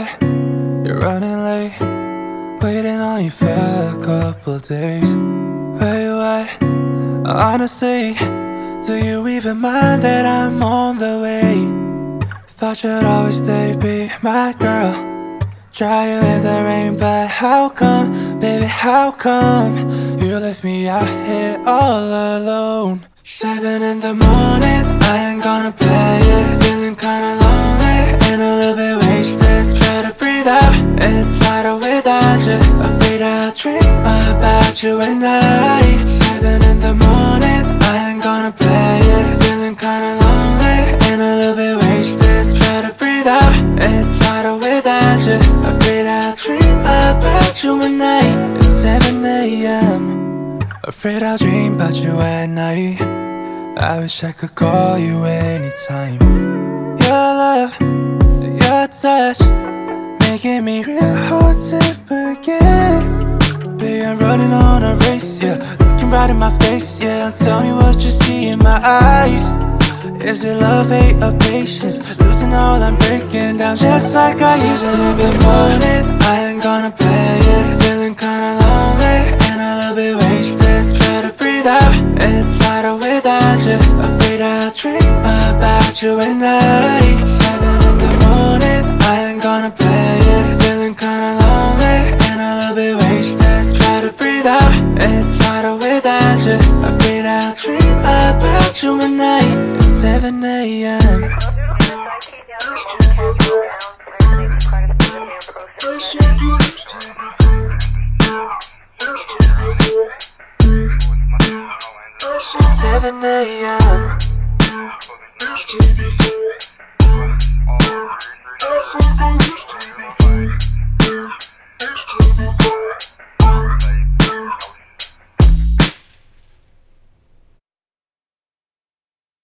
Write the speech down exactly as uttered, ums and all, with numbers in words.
at? You're running late, waiting on you for a couple days. Where you at? Honestly, do you even mind that I'm on the way? Thought you'd always stay, be my girl. Dry you in the rain, but how come, baby, how come you left me out here all alone? Seven in the morning, I ain't gonna play it. Feeling kinda lonely and a little bit wasted. Try to breathe out, it's harder without you. Afraid I'll dream about you at night. Seven in the morning, I ain't gonna play it. Feeling kinda lonely and a little bit wasted. Try to breathe out, it's harder without you. Afraid I'll dream about you at night. It's seven a m Afraid I'll dream about you at night. I wish I could call you anytime. Your love, your touch, making me real hard to forget. Baby, I'm running on a race, yeah. Looking right in my face, yeah. Tell me what you see in my eyes. Is it love, hate, or patience? Losing all, I'm breaking down just like I used to. In the morning, I ain't gonna play it. Feeling kinda lonely and a little bit wasted. Try to breathe out, it's harder without you. Afraid I'll dream about you at night. Seven in the morning, I ain't gonna play it. Feeling kinda lonely and a little bit wasted. Try to breathe out, it's harder without you. Afraid I'll dream about you at night. It's seven a m